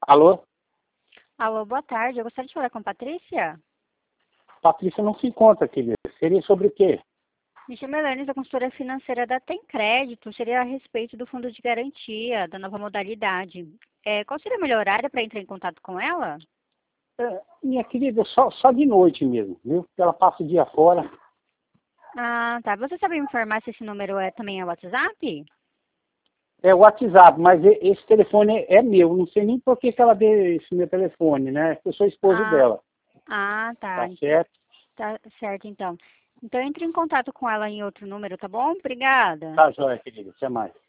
Alô? Alô, boa tarde. Eu gostaria de falar com a Patrícia. Patrícia não se encontra, querida. Seria sobre o quê? Me chamo Elaine, da consultora financeira da Tem Crédito. Seria a respeito do fundo de garantia, da nova modalidade. Qual seria a melhor horário para entrar em contato com ela? Minha querida, só de noite mesmo, viu? Porque ela passa o dia fora. Ah, tá. Você sabe me informar se esse número também é WhatsApp? É o WhatsApp, mas esse telefone é meu. Não sei nem por que ela deu esse meu telefone, né? Eu sou esposo Ah, dela. tá. Tá certo? Tá certo, então. Então, entre em contato com ela em outro número, tá bom? Obrigada. Tá, joia, querida. Até mais.